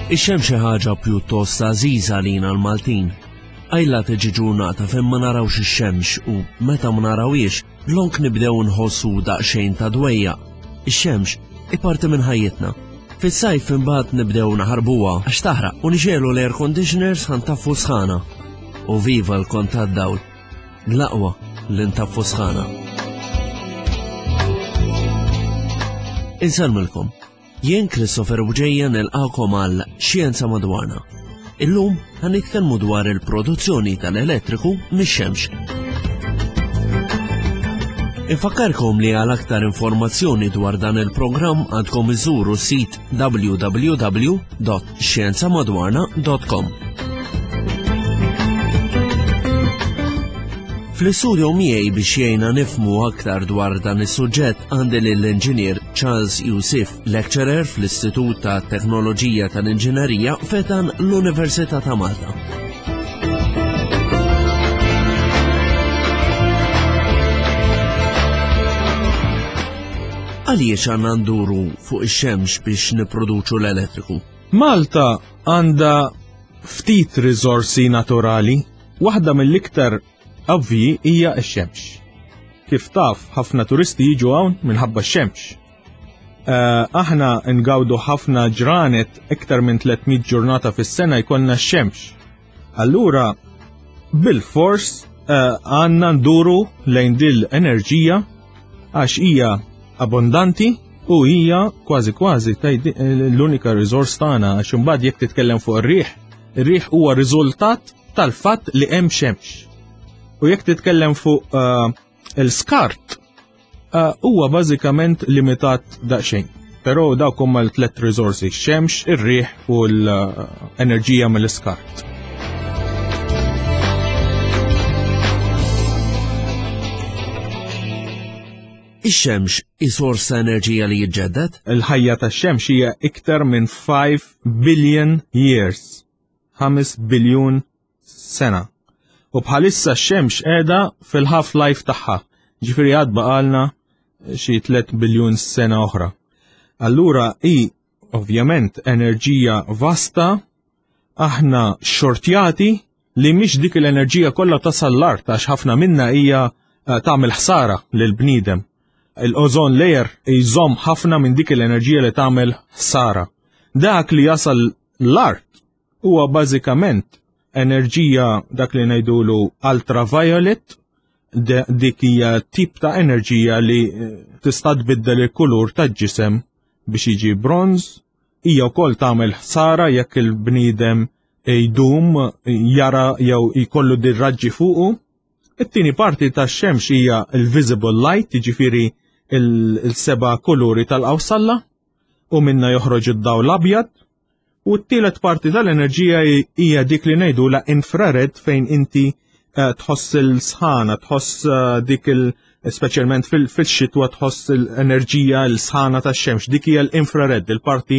Ix-xemx xi ħaġa pjuttost għażiża għalina l-Maltin. Għajla tiġi ġurnata fejn ma narawx ix-xemx u meta ma narawhiex lonk nibdew nħossu daqsxejn ta' dwejja. Ix-xemx parti minn ħajjitna. Fis-sajf imbagħad nibdew naħarbuha għax taħraq u nixelu l-air conditioners ħantaffu sħana. U viva l-kont tad-dawl. L-aqwa li ntaffu sħana. Insalmilkom. Jien Christopher Buġejja nilqakom għal Xjenza Madwarna. Illum ħanitkellmu dwar il-produzzjoni tal-elettriku mix-xemx. Infakkarkom li għal aktar informazzjoni dwar dan il-programm għandkom iżuru s-sit www.xjenzamadwarna.com. Fl-istudju miegħi biex jgħinna nifhmu aktar dwar dan is-suġġett għandi lill-Inġinier Charles Youssef, lecturer fl-Istitut ta' Teknoloġija tal-Inġinerija fetan l-Università ta' Malta. Għaliex għandna nduru fuq ix-xemx biex nipproduċu l-elettriku? Malta għandha ftit riżorsi naturali, waħda mill-iktar ovvji hija x-xemx. Kif taf, ħafna turisti jiġu hawn minħabba x-xemx. Aħna ngawdu ħafna ġranet iktar minn 300 ġurnata fis-sena jkollna x-xemx. Allura bil-fors għandna nduru lejn dil enerġija għax hija abbondanti u hija kważi l-unika riżors tagħna għax imbagħad jekk titkellem fuq ir-riħ huwa riżultat tal-fatt li hemm xemx. U jekk titkellem fuq il-skart huwa bażikament limitat daqsxejn. Però dawk huma l-tliet riżorsi, x-xemx, ir-riħ u l-enerġija mill-iskart. Ix-xemx is-sors ta' enerġija li jiġġedded? Il-ħajja tax-xemx hija iktar minn 5 billion years. 5 biljun sena. U bħalissa x-xemx qiegħda fil-half-life tagħha. Ġifieri għad baqalna xi 3 biljun sena oħra. Allura hi ovvjament enerġija vasta, aħna xortjati li mhix dik l-enerġija kollha tasal l-art għax ħafna minnha hija tagħmel ħsara lill-bniedem. Il-ozone layer jżomm ħafna minn dik l-enerġija li tagħmel ħsara. Dak li jasal l-art huwa bażikament enerġija dak li ngħidulu ultraviolet, dik hija tip ta' enerġija li tista' tbiddel il-kulur taġ-ġisem biex jiġi bronz, hija wkoll tagħmel ħsara jekk il-bniedem jdum jara jew jkollu dir raġġi fuqu. It-tieni parti tax-xemx hija il-visible light, jiġifieri il-seba' kuluri tal-qawsalla u minna joħroġ id-dawl l-abjad. U t-tielet parti tal-enerġija hija dik li ngħidula infrared fejn inti tħoss il-sħana, tħoss dik speċjalment fil-xitwa tħoss l-enerġija l-sħana tax-xemx, dik hija l-infrared, il-parti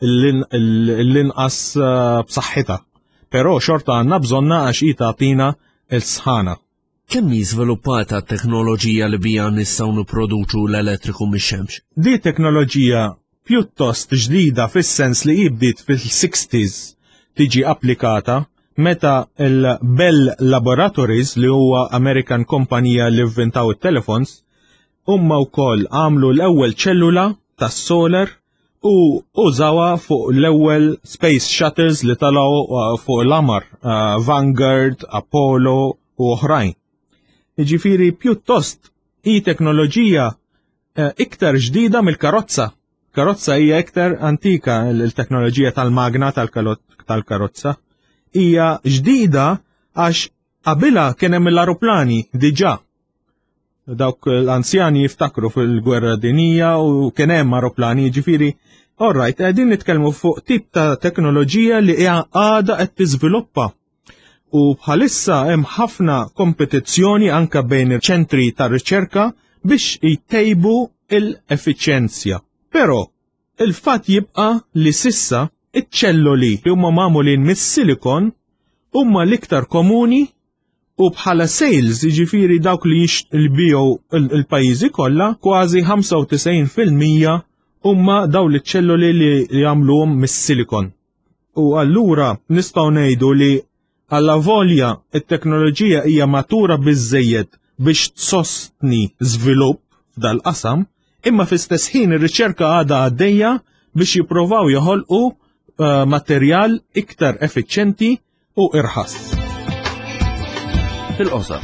l-inqas b'saħħitha. Però xorta għandna bżonna għax hi tagħtina l-sħana. Kemm żviluppata t-teknoloġija li bija nistgħu nipproduċu l-elettriku mix-xemx? Di teknoloġija pjuttost ġdida fis-sens li jibdiet fil-60s tiġi applikata meta il-Bell Laboratories li huwa American kompanija li inventaw it-telefons huma wkoll għamlu l-ewwel ċellula tas-solar u użawha fuq l-ewwel space shuttles li talgħu fuq l-qamar, Vanguard, Apollo u oħrajn. Jiġifieri pjuttost hi teknoloġija iktar ġdida mill-karozza. Karozza hija iktar antika, l-teknoloġija tal-magna tal-karozza. Hija ġdida għax qabilha kien hemm l-aeroplani diġà. Dawk l-anzjani jiftakru fil-gwerra dinija u kien hemm aeroplani, jiġifieri alright, qegħdin nitkellmu fuq tip ta' teknoloġija li hija għadha qed tiżviluppa. U bħalissa hemm ħafna kompetizzjoni anke bejn il-ċentri tar-riċerka biex jtejbu l-effiċjenzja. Però il-fatt jibqa' li sissa iċ-ċelloli li huma magħmulin mis-silikon huma l-iktar komuni u bħala sales, jiġifieri dawk li jbiju il-pajjiżi kollha kważi 95% huma dawn iċ-ċelloli li jagħmluhom mis-silikon. U allura nistgħu ngħidu li alla volja it-teknoloġija hija matura biżżejjed biex tsostni żvilupp f'dal-qasam, imma fl-istess ħin ir-riċerka għadha għaddejja biex jippruvaw joħolqu materjal iktar effiċjenti u irħas. Fil-qosor.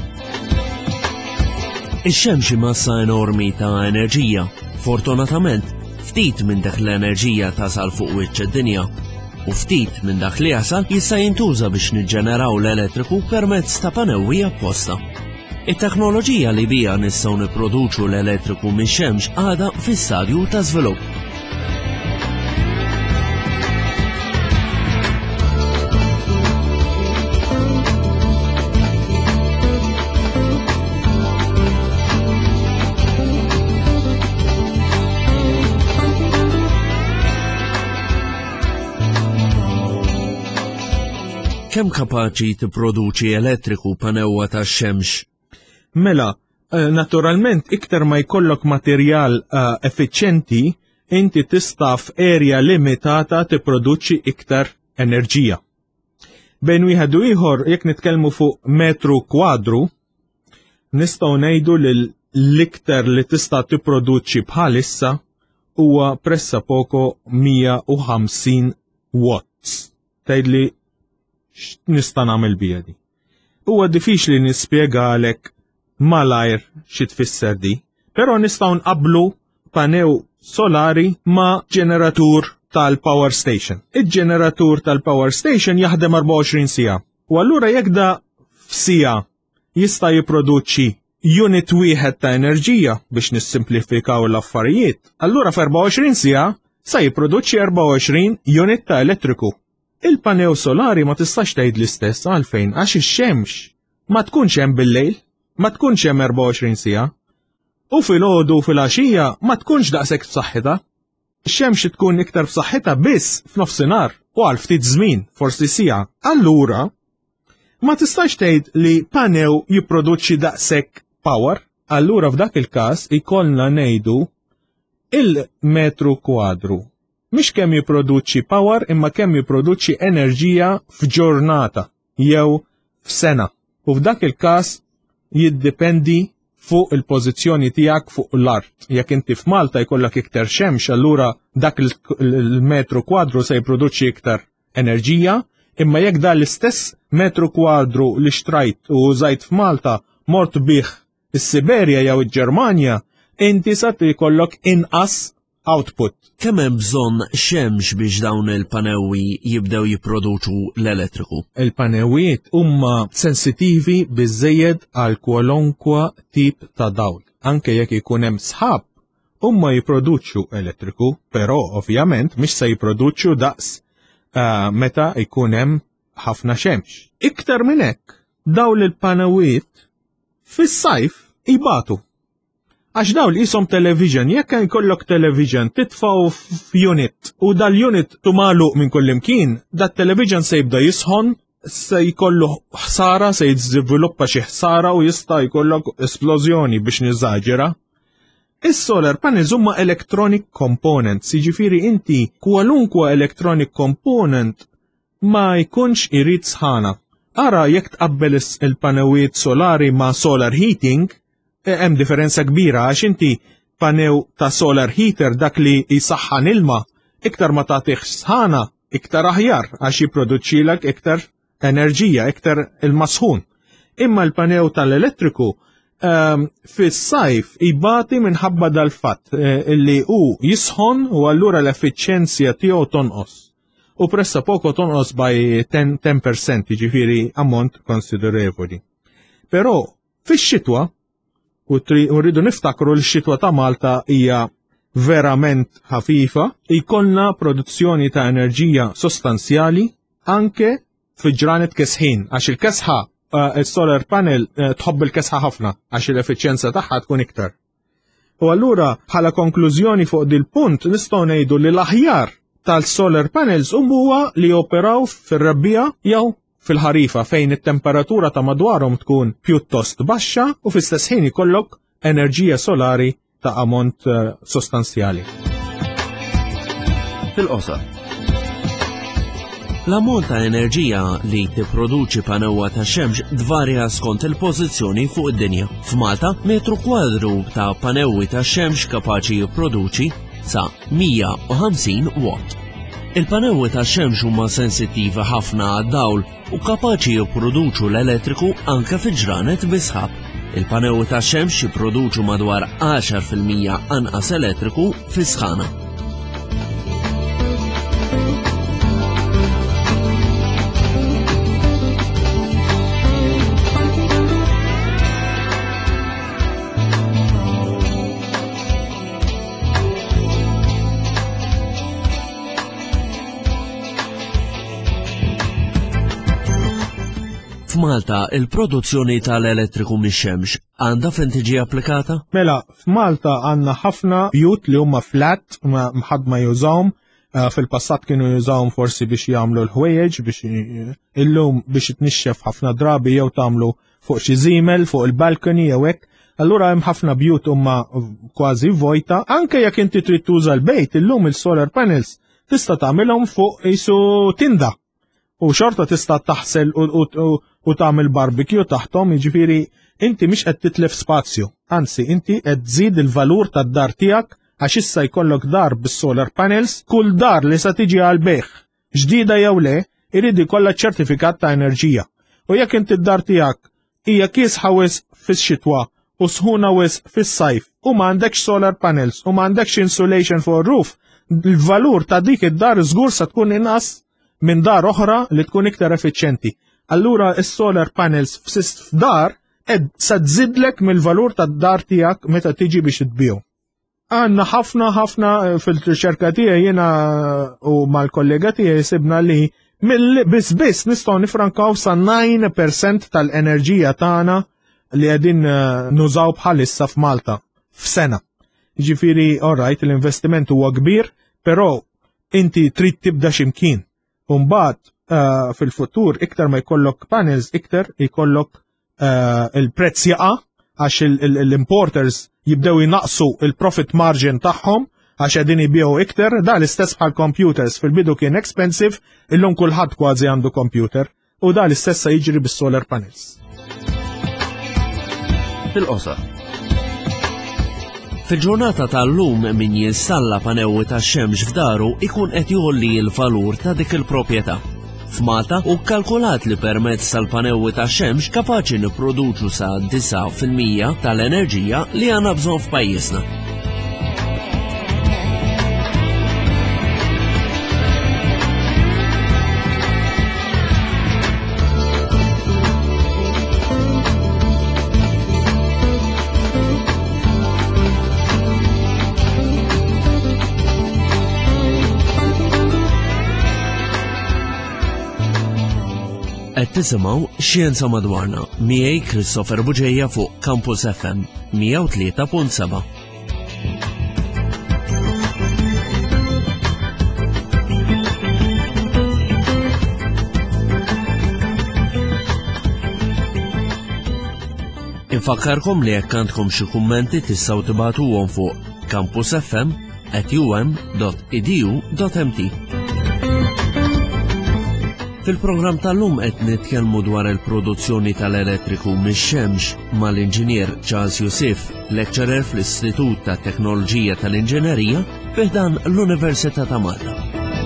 Ix-xemx massa enormi ta' enerġija. Fortunatament, ftit minn dak l-enerġija tasal fuq wiċċ id-dinja u ftit minn dak li jasal jista' jintuża biex niġġeneraw l-elettriku permezz ta' panewwi apposta. It-teknoloġija li bija nistgħu nipproduċu l-elettriku mix-xemx għadha fis-stadju ta' żvilupp. Kemm kapaċi tipproduċi elettriku panewwa tax-xemx? Mela, naturalment iktar ma jkollok materjal effiċjenti, inti tista' f'erja limitata tipproduċi iktar enerġija. Bejn wieħed u ieħor jekk nitkellmu fuq metru kwadru, nistgħu ngħidu li l-iktar li tista' tipproduċi bħalissa huwa pressapoko 150 watts. Tgħidli nista' nagħmel bija di. Huwa diffiċli nispjega għalek malajr xi tfisser di, però nistgħu nqabblu panew solari ma' ġeneratur tal-power station. Il-ġeneratur tal-power station jaħdem 24 sija. U allura jekk da f'sija jista' jipproduċi unit wieħed ta' enerġija biex nissimplifikaw l-affarijiet, allura f'24 sija sa jipproduċi 24 unit ta' elettriku. Il-panew solari ma tistax tgħid l-istess għalfejn għax ix-xemx ma tkunx hemm bil-lejl, ma tkunx hemm 24 sija. U fil-għodu u fil-għaxija ma tkunx daqshekk f'saħħitha. Ix-xemx tkun iktar f'saħħitha biss f'nofsinhar u għal ftit żmien, forsi sija. Allura ma tistax tgħid li panew jipproduċi daqshekk power, allura f'dak il-każ ikollna ngħidu il-metru kwadru. Mhix kemm jipproduċi power imma kemm jipproduċi enerġija f'ġurnata jew f'sena. U f'dak il-każ jiddependi fuq il-pożizzjoni tiegħek fuq l-art. Jekk inti f'Malta jkollok iktar xemx, allura dak il-metru kwadru se jipproduċi iktar enerġija, imma jekk dan l-istess metru kwadru li xtrajt u użajt f'Malta mort bih is-Siberja jew il-Ġermanja, inti sa jkollok inqas output. Kemm hemm bżonn xemx biex dawn il-panewwi jibdew jipproduċu l-elettriku? Il-panewwiet huma sensittivi biżżejjed għal kwalunkwa tip ta' dawl. Anke jekk ikun hemm sħab, huma jipproduċu elettriku, però ovvjament mhix se jipproduċu daqs meta jkun hemm ħafna xemx. Iktar minn hekk, dawn il-panewwiet fis-sajf ibatu. Għax dawl jisom television, jekk jkollok television titfaw f'unit u dal-unit tumalu minn kullimkien, dat-television se jibda jisħon, se jkollu ħsara, se jiżviluppa xi ħsara u jista' jkollok esplożjoni biex niżaġera. Is-solar panels huma electronic components, jiġifieri inti kwalunkwa electronic component ma jkunx irid sħana. Ara jekk tqabbel il-panewwiet solari ma' solar heating, hemm differenza kbira għax inti panew ta' solar heater dak li jisaħħan ilma iktar ma tagħtih sħana iktar aħjar għax jipproduċilek iktar enerġija, iktar il-masħun. Imma l-panew tal-elettriku fis-sajf ibati minħabba dal-fatt illi hu jisħon u allura l-effiċjenzja tiegħu tonqos. U pressa poco tonqos by 10%, jiġifieri ammont konsiderevoli. Però fix-xitwa u rridu niftakru l-xitwa ta' Malta hija verament ħafifa, jkollna produzzjoni ta' enerġija sostanzjali anke fil-ġranet kesħin, għax il-kesħa, il-solar panel tħobb il-kesħa ħafna, għax l-effiċjenza tagħha tkun iktar. U allura bħala konklużjoni fuq dil-punt nistgħu ngħidu li l-aħjar tal-solar panels huwa li operaw fir-rebbija jew fil-ħarifa fejn it-temperatura ta' madwarhom tkun pjuttost baxxa u fl-istess ħin ikollok enerġija solari ta' ammont sostanzjali. Fil-qosor. L-ammont ta' enerġija li tipproduċi panewwa tax-xemx dvarja skont il-pożizzjoni fuq id-dinja. F'Malta, metru kwadru ta' panewwi tax-xemx kapaċi jipproduċi sa 150 watt. Il-panewwi tax-xemx huma sensittivi ħafna għad-dawl u kapaċi jipproduċu l-elettriku anke fil-ġranet bisħab. Il-panewwi tax-xemx jipproduċu madwar 10% anqas elettriku fis-sħana. F'Malta il-produzzjoni tal-elettriku mix-xemx għandha fejn tiġi applikata? Mela, f'Malta għandna ħafna bjut li huma flat ħadd ma jużawhom, fil-passat kienu jużawhom forsi biex jagħmlu l-ħwejjeġ biex illum biex itnixxef ħafna drabi jew tagħmlu fuq xi żiemel fuq il-balkoni jew hekk. Allura hemm ħafna bjut huma kważi vojta, anke jekk inti trid tuża l-bejt illum il-solar panels tista' tagħmilhom fuq isu tinda. U xorta tista' taħsel u tagħmel barbecue taħtom, jiġifieri inti mhix qed titlef spazju, anzi inti qed tżid il-valur tad-dar tiegħek għax issa jkollok dar bis-solar panels, kull dar li sa tiġi għal bejħ ġdida jew le, irid ikollha ċertifikat ta' enerġija. U jekk inti d-dar tiegħek hija kiesħa wisq fix-xitwa u sħuna wisq fis-sajf u m'għandekx solar panels u m'għandekx insulation for roof, il-valur ta' dik id-dar żgur sa tkun inqas minn dar oħra li tkun iktar effiċjenti. Allura is-solar panels f'dar sa tżidlek mill-valur tad-dar tiegħek meta tiġi biex tbiju. Għandna ħafna fil-riċerka tiegħi jiena u mal-kollega tiegħi sibna li biss nistgħu nifrankaw sa 9% tal-enerġija tagħna li qegħdin nużaw bħalissa f'Malta f'sena. Ġifieri alright l-investiment huwa kbir, però inti trid tibda x'imkien. Mbagħad fil-futur iktar ma jkollok panels iktar jkollok il-prezz jaqa' għax l-importers jibdew jinaqsu il-profit margin tagħhom għax qegħdin jibjew iktar, da l-istess bħal computers fil-bidu kien expensive, illum kulħadd kważi għandu computer u da l-istess se jiġri bis-solar panels. Fil-qosor. Fil-ġurnata tal-lum min jinstalla panewwi tax-xemx f'daru ikun qed jolli l-valur ta' dik il-proprjetà. F'Malta u kkalkulat li permezz tal-panewwi tax-xemx kapaċi nipproduċu sa 9% tal-enerġija li għandna bżonn f'pajjiżna. Qed tisimgħu Xjenza Madwarna miegħi Christopher Buġejja fuq Campus FM 103.7. Infakkarkom li jekk għandkom xi kummenti tistgħu tibagħtuhom fuq campusfm@um.edu.mt. Fil-programm tal-lum qed nitkellmu dwar il-produzzjoni tal-elettriku mix-xemx mal-Inġinier Charles Youssef, lecturer fl-Istitut tat Teknoloġija tal-Inġinerija fiħdan l-Università ta' Malta.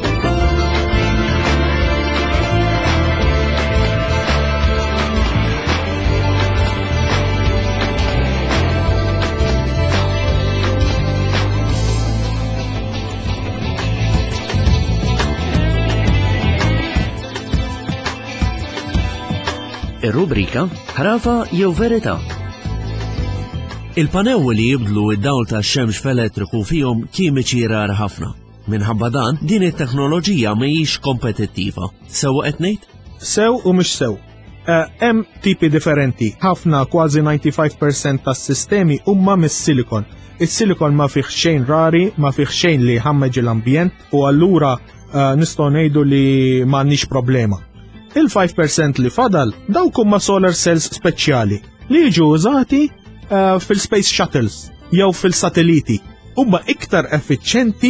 Ir-rubrika ħrafa jew verità. Il-panewwi li jibdlu id-dawl tax-xemx f'elettriku fihom kimiċi rari ħafna. Minħabba dan din it-teknoloġija mhijiex kompetittiva. Sewwa qed ngħid? Sew u mhux sew. Hemm tipi differenti. Ħafna kważi 95% tas-sistemi huma mis-silikon. Is-silikon ma fih xejn rari, ma fih xejn li ħammeġ l-ambjent u allura nistgħu ngħidu li m'għandniex problema. Il-5% li fadal dawk huma solar cells speċjali li jiġu użati fil-space shuttles jew fil-satelliti. Huma iktar effiċjenti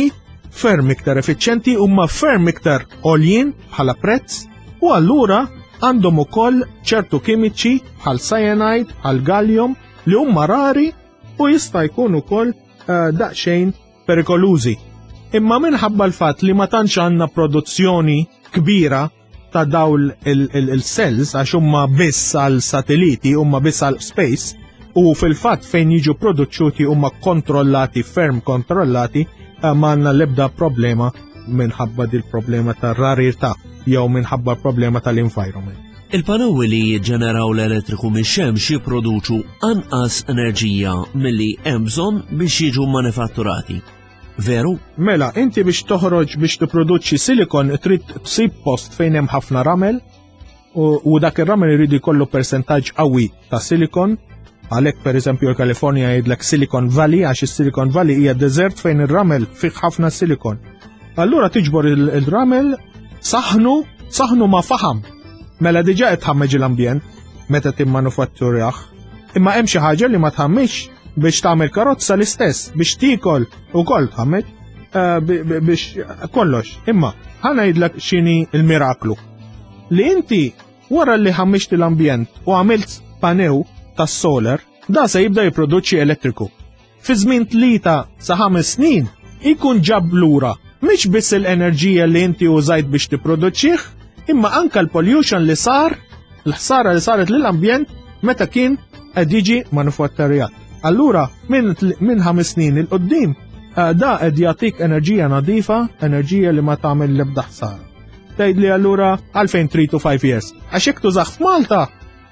ferm iktar effiċjenti, huma ferm iktar għoljin bħala prezz, u allura għandhom ukoll ċertu kimiċi bħal cyanide, bħal gallium li huma rari u jista' jkun ukoll daqsxejn perikolużi. Imma minħabba l-fatt li ma tantx għandna produzzjoni kbira ta' dawl il-cells għax huma biss għal satelliti, huma biss għal space, u fil-fatt fejn jiġu produċuti huma kontrollati, ferm kontrollati, ma għandna l-ebda problema minħabba dil-problema ta' rarità jew minħabba problema tal-environment. Il-panowi li jiġġeneraw l-elettriku mix-xemx jipproduċu anqas enerġija milli hemm bżonn biex jiġu manifatturati. Veru? Mela, inti biex toħroġ biex tipproduċi silikon trid tsib post fejn hemm ħafna ramel u dak ir-ramel irid jkollu persentaġġ qawwi ta' silikon. Għalhekk pereżempju l-Kalifornija jgħidlek Silicon Valley għax is-Silicon Valley hija deżert fejn ir-ramel fih ħafna silikon. Allura tiġbor il-ramel saħnu ma' faħam. Mela diġà qed tħammeġ l-ambjent meta timmanufatturjah. Imma hemm xi ħaġa li ma tħammix biex tagħmel karozza l-istess, biex tikol ukoll tħammeġ biex kollox. Imma ħana jgħidlek x'inhi l-miraklu. Li inti wara li ħammiġt l-ambjent u għamilt panew tas-solar, da se jibda jipproduċi elettriku. Fi żmien 3 sa 5 snin ikun ġab lura mhix biss l-enerġija li inti użajt biex tipproduċih, imma anke l-pollution li sar, l-ħsara li saret lill-ambjent meta kien qed jiġi manufatturjat. Allura minn 5 snin il-qoddim da qed jagħtik enerġija nadifa, enerġija li ma tagħmel l-ebda ħsara. Tgħidli allura għalfejn 3 to 5 years. Għax hekk tużaħ f'Malta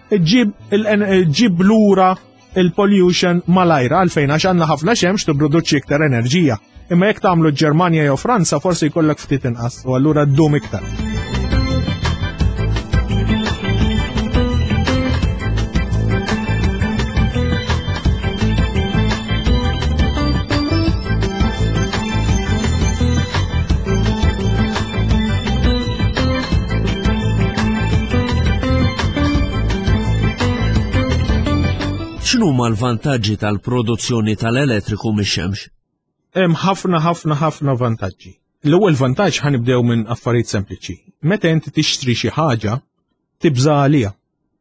ġib lura il-pollution mal-ajra għalfejn għax għandna ħafna xemx tipproduċi iktar enerġija. Imma jekk tagħmlu ġermanja jew Franza forsi jkollok ftit inqas u allura ddum iktar. X'huma l-vantaġġi tal-produzzjoni tal-elettriku mix-xemx? Hemm ħafna vantaġġi. L-ewwel vantaġġ ħanibdew minn affarijiet sempliċi. Meta inti tixtri xi ħaġa, tibża għaliha.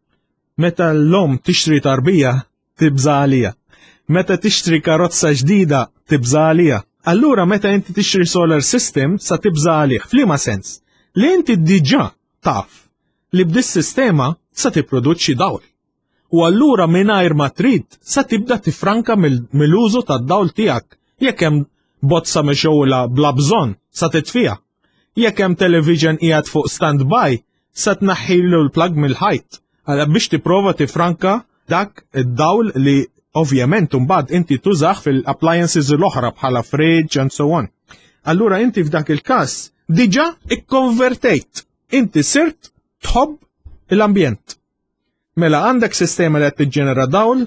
Meta l-lum tixtri tarbija, tibża għaliha. Meta tixtri karozza ġdida, tibża għaliha. Allura meta inti tixtri solar system sa tibża għalih. F'liema sens? Li inti diġà taf li b'dis sistema sa tipproduċi dawl. U allura mingħajr ma trid sa tibda tifranka mill-użu tad-dawl tiegħek. Jekk hemm bozza mexewla bla bżonn sa titfiha. Jekk hemm television qiegħed fuq standby sa tnaħħilu l-plug mill-ħajt biex tipprova tifranka dak id-dawl li ovvjament imbagħad inti tużaħ fil-appliances l-oħra bħala fridge and so on. Allura inti f'dak il-każ diġà ikkonvertejt. Inti sirt tħobb l-ambjent. Mela għandek sistema li qed tiġġenera dawl,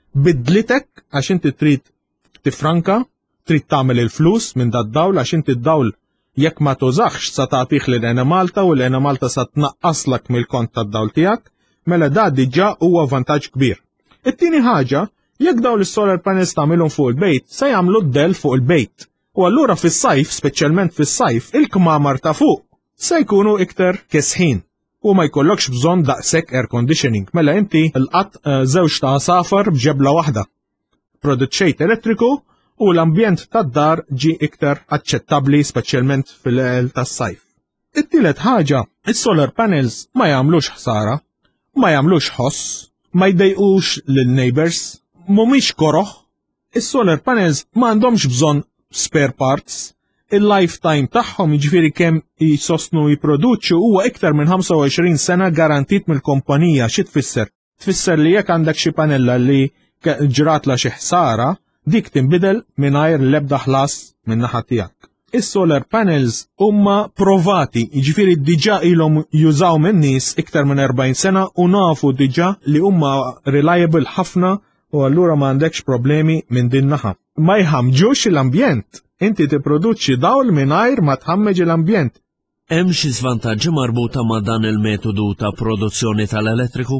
bidlitek għax inti trid tifranka, trid tagħmel il-flus minn dat-dawl għax inti d-dawl jekk ma tużaħx sa tagħtih lil Ena Malta u l-Ena Malta sa tnaqqaslek mill-kont tad-dawl tiegħek, mela da diġà huwa vantaġġ kbir. It-tieni ħaġa, jekk dawn is-solar panels tagħmilhom fuq il-bejt, se jagħmlu d-del fuq il-bejt. U allura fis-sajf, speċjalment fis-sajf, il-kmamar ta' fuq se jkunu iktar kesħin. U ma jkollokx bżonn daqshekk air conditioning, mela inti l-qatt żewġ ta' safar b'ġebla waħda. Produċċejt elettriku u l-ambjent tad-dar ġi iktar aċċettabbli speċjalment fil-qel tas-sajf. It-tielet ħaġa, is-solar panels ma jagħmlux ħsara, ma jagħmlux ħoss, ma jdejqux lil-neighbors, mhumiex koroħ. Is-solar panels ma għandhomx bżonn spare parts. Il-lifetime tagħhom jiġifieri kemm jsostnu jipproduċu huwa iktar minn 25 sena garantit mill-kumpanija. Xi tfisser? Tfisser li jekk għandek xi panella li ġratla xi ħsara, dik tinbidel mingħajr l-ebda ħlas min-naħa tiegħek. Is-solar panels huma provati, jiġifieri diġà ilhom jużaw minn nies iktar minn 40 sena u nafu diġà li huma reliable ħafna u allura ma għandekx problemi minn din naħa. Ma jħammġux l-ambjent. Inti tipproduċi dawl mingħajr ma tħammeġ l-ambjent. Hemm xi żvantaġġi marbuta ma' dan il-metodu ta' produzzjoni tal-elettriku?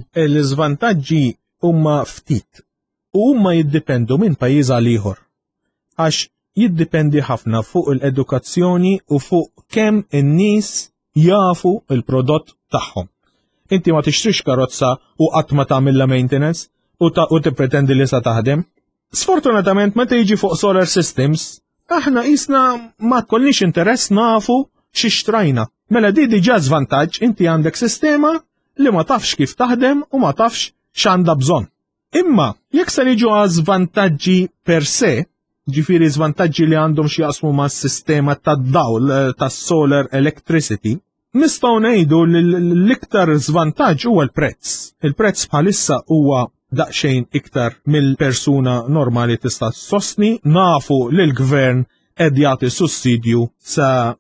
L-iżvantaġġi huma ftit u huma jiddependu minn pajjiż għal ieħor. Għax jiddipendi ħafna fuq l-edukazzjoni u fuq kemm in-nies jafu il-prodott tagħhom. Inti ma tixtrix karozza u qatt ma tagħmilha maintenance u tippretendi li sa taħdem. Sfortunatament meta jiġi fuq solar systems, aħna isna ma tkollniex interess nafu x'ixtrajna. Mela di diġà żvantaġġ, inti għandek sistema li ma tafx kif taħdem u ma tafx x'għandha bżonn. Imma jekk se niġu għal żvantaġġi per se, ġifieri żvantaġġi li għandhom x'jaqsmu mas-sistema tad-dawl tas-solar electricity, nistgħu ngħidu li l-iktar żvantaġġ huwa l-prezz. Il-prezz bħalissa huwa daqsxejn iktar mill-persuna normali tista' sostni, nafu li l-gvern qed jagħti sussidju sa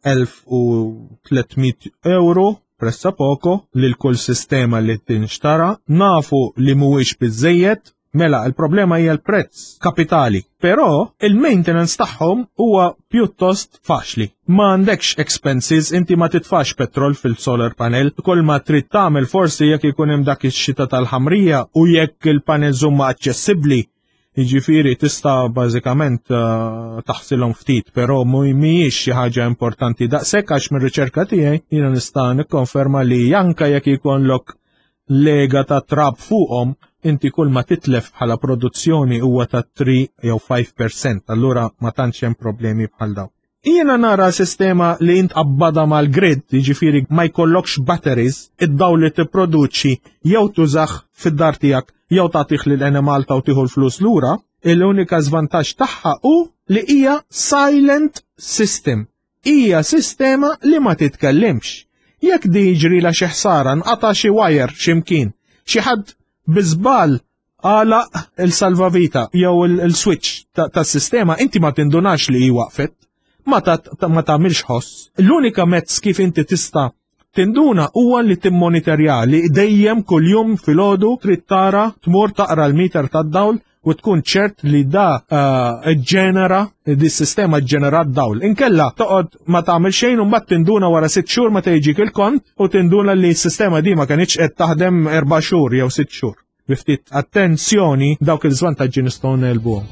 1300 euro pressa poco lil kull sistema li tinxtara, nafu li mhuwiex biżejjed, mela il-problema hija l-prezz kapitali. Però il-maintenance tagħhom huwa pjuttost faċli. Ma għandekx expenses, inti ma titfax petrol fil-solar panel, kull ma trid tagħmel forsi jekk ikun hemm dak ix-xita tal-ħamrija u jekk il-panels huma aċċessibbli, jiġifieri tista' bażikament taħsilhom ftit, però mhijiex xi ħaġa importanti daqshekk għax mir-riċerka tiegħi jiena nista' nikkonferma li anke jekk ikollok lega ta' trab fuqhom, inti kull ma titlef bħala produzzjoni huwa ta' 3 jew 5%, allura ma tantx hemm problemi bħal dawn. Jiena nara sistema li intqabbada mal-grid, jiġifieri ma jkollokx batteries, id-dawl li tipproduċi jew tużaħ fid-dar tiegħek jew tagħtih lil Enemalta u tieħu l-flus lura, l-unika żvantaġġ tagħha hu li hija silent system. Hija sistema li ma titkellimx. Jekk di jiġrila xi ħsara nqata' xi wire x'imkien, xi ħadd biżbal għalaq il-salvavita jew il-switch tas-sistema, inti ma tindunax li hi waqfet, ma tagħmilx ħoss. L-unika mezz kif inti tista' tinduna huwa li timmonitorja li dejjem kuljum filgħodu trid tara tmur taqra l-meter tad-dawl u tkun ċert li da ġenera, di sistema ġenerat dawl. Inkella toqgħod ma tagħmel xejn u mbagħad tinduna wara 6 xhur meta jiġik il-kont u tinduna li s-sistema di ma kinitx qed taħdem 4 xhur jew 6 xhur. Biftit attenzjoni dawk il-żvantaġġi nistgħu nelbuhom.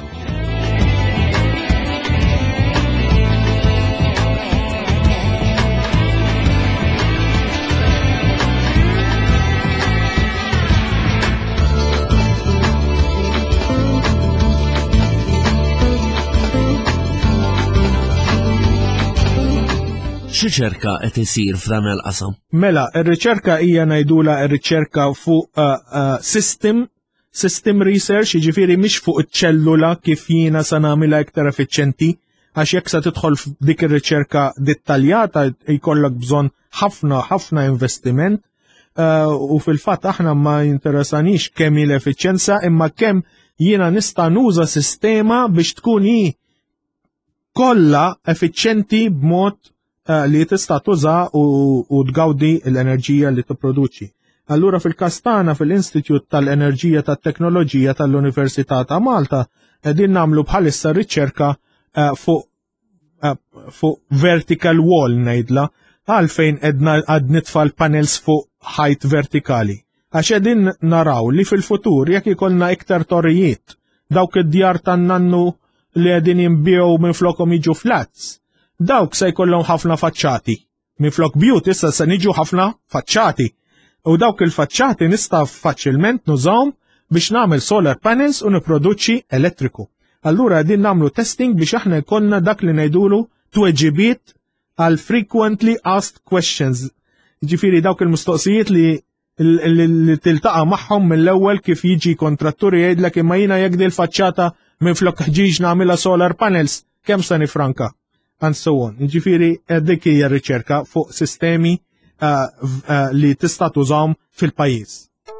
X'riċerka qed isir f'dan il-qasam? Mela, ir-riċerka hija ngħidula r-riċerka fuq system research, jiġifieri mhix fuq iċ-ċellula kif jiena se nagħmilha iktar effiċjenti, għax jekk se tidħol f'dik ir-riċerka dettaljata jkollok bżonn ħafna investiment u fil-fatt aħna ma jinteressanix kemm hi l-effiċjenza imma kemm jiena nista' nuża sistema biex tkun hi kollha effiċjenti b'mod li tista' tuża u tgawdi l-enerġija li tipproduċi. Allura fil-każ tagħna fil-Institut tal-Enerġija tat-Teknoloġija tal-Università ta' Malta qegħdin nagħmlu bħalissa riċerka fuq vertical wall ngħidla, għalfejn qed nitfa' l-panels fuq ħajt vertikali. Għax qegħdin naraw li fil-futur jekk ikollna iktar torrijiet, dawk id-djar tan-nannu li qegħdin jinbiew minflokhom jiġu flats, dawk se jkollhom ħafna faċċati. Minflok bjut issa se niġu ħafna faċċati. U dawk il-faċċati nista' faċilment nużawhom biex nagħmel solar panels u nipproduċi elettriku. Allura qegħdin nagħmlu testing biex aħna jkollna dak li ngħidulu tweġibiet għal frequently asked questions. Ġifieri dawk il-mistoqsijiet li tiltaqa' magħhom mill-ewwel kif jiġi kontratturi jgħidlek imma jiena jekk di l-faċċata minflok ħġiġ nagħmilha solar panels, kemm se nifranka? And so on. Ġifieri dik hija riċerka fuq sistemi li tista' tużahom fil-pajjiż.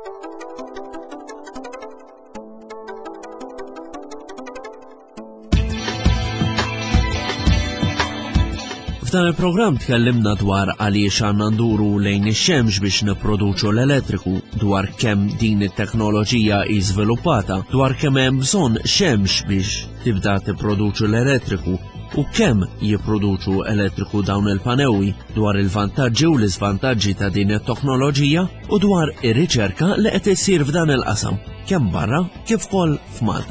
F'dan il-programm tkellimna dwar għaliex għandna nduru lejn ix-xemx biex nipproduċu l-elettriku, dwar kemm din it-teknoloġija hi żviluppata, dwar kemm hemm bżonn xemx biex tibda tipproduċu l-elettriku u kemm jipproduċu elettriku dawn il-panewi, dwar il-vantaġġi u l-iżvantaġġi ta' din it-teknoloġija u dwar ir-riċerka li qed issir f'dan il-qasam, kemm barra kif ukoll f'Malta.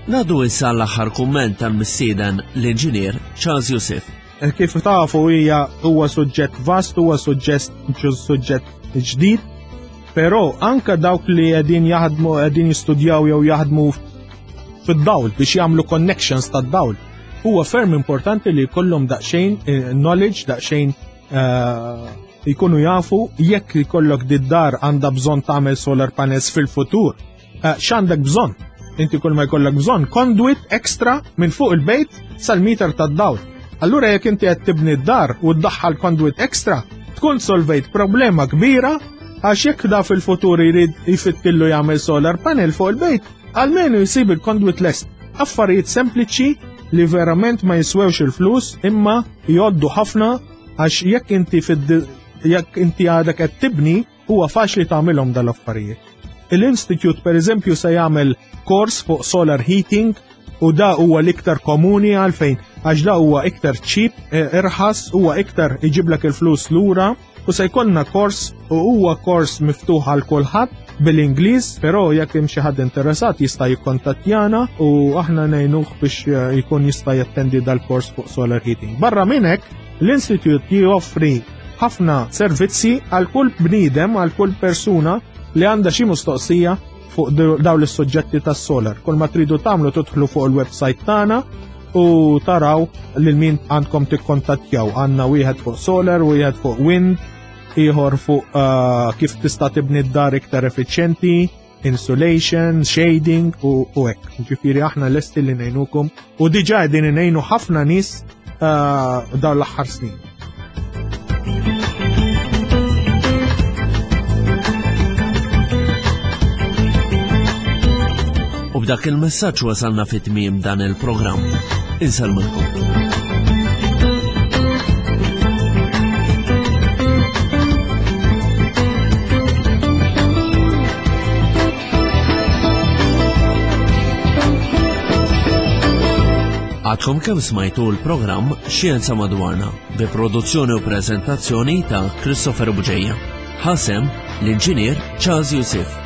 Nadu issa l-aħħar kumment tal-mistieden l-inġinier Charles Youssef. Kif tafu huwa suġġett vast, huwa suġġett ġdid, però anke dawk li qegħdin jaħdmu qegħdin jistudjaw jew jaħdmu fid-dawl biex jagħmlu connections tad-dawl. Huwa ferm importanti li jkollhom daqsxejn knowledge, daqsxejn jkunu jafu jekk ikollok did-dar għandha bżonn tagħmel solar panels fil-futur. X'għandek bżonn? Inti kull ma jkollok bżonn conduit extra minn fuq il-bejt sal-meter tad-dawl. Allura jekk inti qed tibni d-dar u tdaħħal conduit extra, tkun solvejt problema kbira għax jekk da fil-futur jrid jfittillu jagħmel solar panel fuq il-bejt, almenu jsib il-conduit lest. Affarijiet sempliċi li verament ma jiswewx il-flus imma jgħoddu ħafna għax jekk inti għadek qed tibni huwa faċli tagħmilhom dal-affarijiet. Il-Institute pereżempju se jagħmel kors fuq solar heating u da huwa l-iktar komuni għalfejn għax da huwa iktar cheap, irħas, huwa iktar iġiblek il-flus lura u se jkollna kors u huwa kors miftuħ għal kulħadd bil-Ingliż, però jekk hemm xi ħadd interessat jista' jikkontattjana u aħna ngħinuh biex jkun jista' jattendi dal-kors fuq solar heating. Barra minn hekk, l-Institute joffri ħafna servizzi għal kull bniedem, għal kull persuna li għandha xi mistoqsija fuq dawn is-suġġetti tas-solar. Kull ma tridu tagħmlu tidħlu fuq il-website tagħna u taraw lil min għandkom tikkontattjaw. Għandna wieħed fuq solar, wieħed fuq wind, ieħor fuq kif tista' tibni d-dar iktar effiċjenti, insulation, shading u hekk. Ġifieri aħna lesti li ngħinukom u diġà qegħdin ngħinu ħafna nies dawn l-aħħar snin. U b'dak il-messaġġ wasalna fit-tmiem dan il-programm. Insalmilkom. Għadkom kemm smajtu l-programm Xjenza Madwarna bi produzzjoni u preżentazzjoni ta' Christopher Buġejja. Ħasem l-inġinier Charles Youssef.